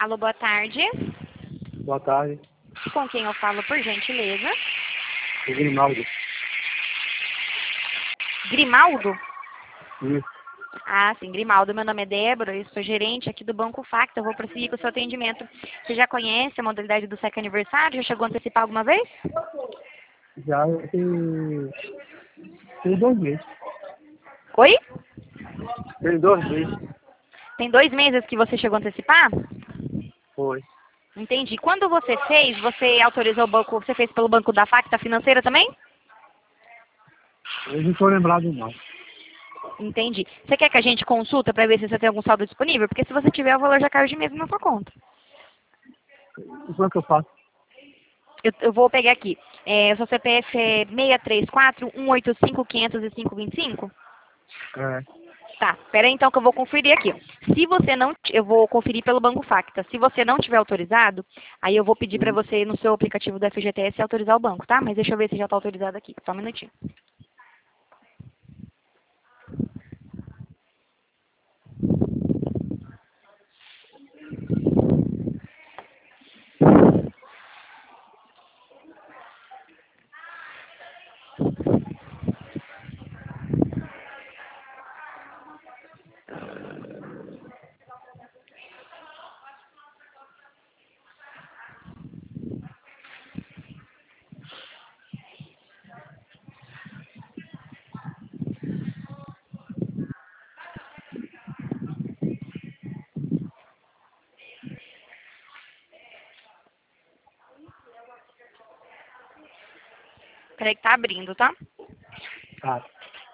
Alô, boa tarde. Boa tarde. Com quem eu falo, por gentileza? O Grimaldo. Grimaldo? Isso. Ah, sim, Grimaldo. Meu nome é Débora, eu sou gerente aqui do Banco Facta. Eu vou prosseguir com o seu atendimento. Você já conhece a modalidade do SEC Aniversário? Já chegou a antecipar alguma vez? Já tem 2 meses. Oi? Tem 2 meses. Tem 2 meses que você chegou a antecipar? Foi. Entendi. Quando você fez, você autorizou o banco, você fez pelo banco da Facta Financeira também? Eu não estou lembrado não. Entendi. Você quer que a gente consulta para ver se você tem algum saldo disponível? Porque se você tiver, o valor já caiu de mês na sua conta. E como é que eu faço? Eu vou pegar aqui. O seu CPF é 634-185-505-25? É. Tá, pera aí então que eu vou conferir aqui. Se você não, eu vou conferir pelo Banco Facta. Se você não tiver autorizado, aí eu vou pedir para você no seu aplicativo do FGTS autorizar o banco, tá? Mas deixa eu ver se já está autorizado aqui. Só um minutinho. Peraí que tá abrindo, tá? Tá.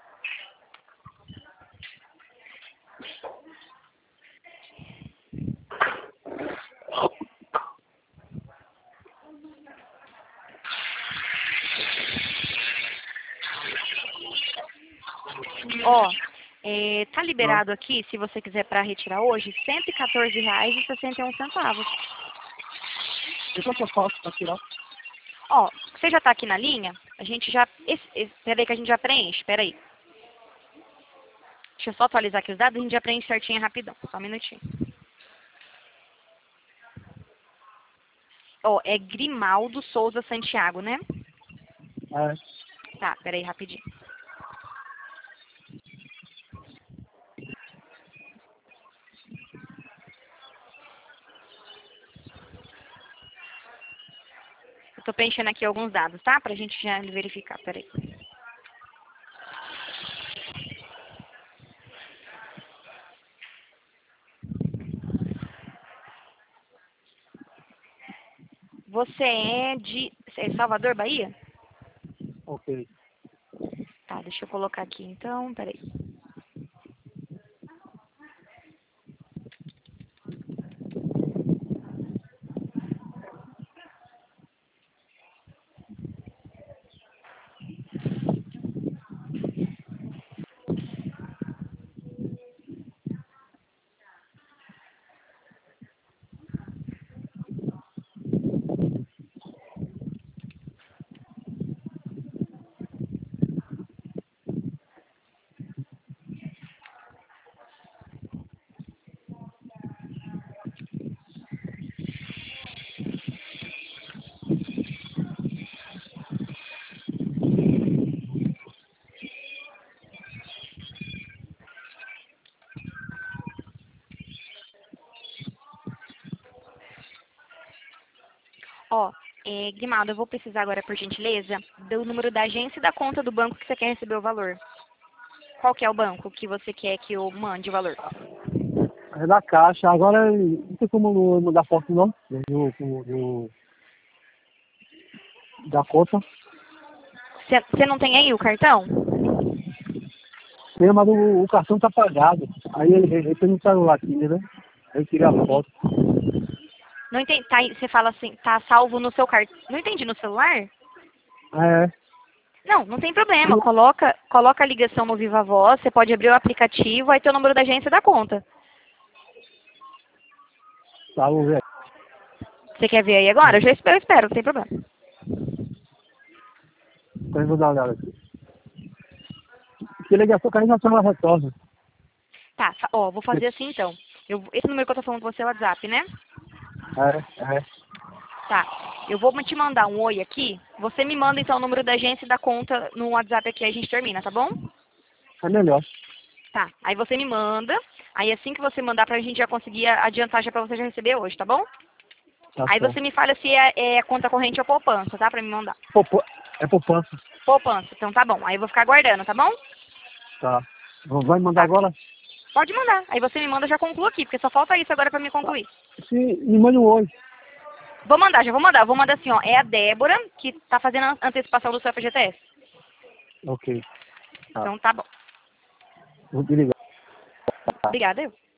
Ó, tá liberado aqui, se você quiser para retirar hoje, R$ 114,61. E quanto eu faço para tirar? Ó, você já tá aqui na linha? A gente já... Peraí que a gente já preenche, peraí. Deixa eu só atualizar aqui os dados, a gente já preenche certinho rapidão. Só um minutinho. Ó, é Grimaldo Souza Santiago, né? É. Tá, peraí rapidinho. Eu tô preenchendo aqui alguns dados, tá? Pra gente já verificar, peraí. Você é de Salvador, Bahia? Ok. Tá, deixa eu colocar aqui então, peraí. Ó, Grimaldo, eu vou precisar agora, por gentileza, do número da agência e da conta do banco que você quer receber o valor. Qual que é o banco que você quer que eu mande o valor? É da caixa. Agora não tem como mudar foto não. Da conta. Você não tem aí o cartão? Tem, mas o cartão tá apagado. Aí ele tem no celular aqui, né? Aí eu tirei a foto. Não entendi. Tá, você fala assim, tá salvo no seu cartão. Não entendi, no celular? É. Não, não tem problema. Coloca a ligação no Viva Voz, você pode abrir o aplicativo, aí tem o número da agência e da conta. Tá, vamos ver. Você quer ver aí agora? Eu espero, não tem problema. Então eu vou dar uma olhada aqui. Que ligação caiu na sua retorno. Tá, ó, vou fazer assim então. Esse número que eu tô falando com você é o WhatsApp, né? É. Tá. Eu vou te mandar um oi aqui. Você me manda então o número da agência e da conta no WhatsApp aqui, aí a gente termina, tá bom? É melhor. Tá. Aí você me manda. Aí assim que você mandar pra gente já conseguir adiantar já pra você já receber hoje, tá bom? Tá Aí certo. você me fala se é conta corrente ou poupança, tá? Pra me mandar. É poupança. Poupança. Então tá bom. Aí eu vou ficar aguardando, tá bom? Tá. Vai mandar Tá. agora? Pode mandar. Aí você me manda, eu já concluo aqui, porque só falta isso agora pra me concluir. Sim, me mande um oi. Vou mandar, já vou mandar. Vou mandar assim, ó. É a Débora que tá fazendo a antecipação do seu FGTS. Ok. Tá. Então tá bom. Vou te ligar. Obrigada, eu.